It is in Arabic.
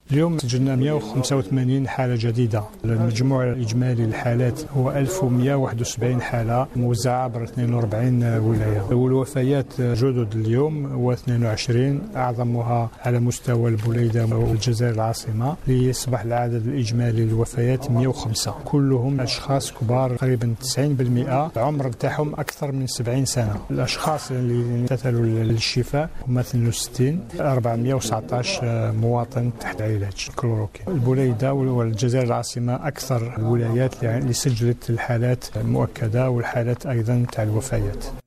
اليوم سجلنا 185 حالة جديدة. المجموع الإجمالي للحالات هو 1171 حالة موزعة عبر 42 ولاية. والوفيات جدد اليوم هو 22، أعظمها على مستوى البليدة والجزائر العاصمة، ليصبح العدد الإجمالي للوفيات 105. كلهم أشخاص كبار، تقريبا 90% العمر بتاعهم أكثر من 70 سنة. الأشخاص اللي امتثلوا للشفاء هم 62، 419 مواطن تحت علاج كلوروكين. البليدة والجزائر العاصمة أكثر الولايات اللي سجلت الحالات المؤكدة والحالات أيضا تاع الوفيات.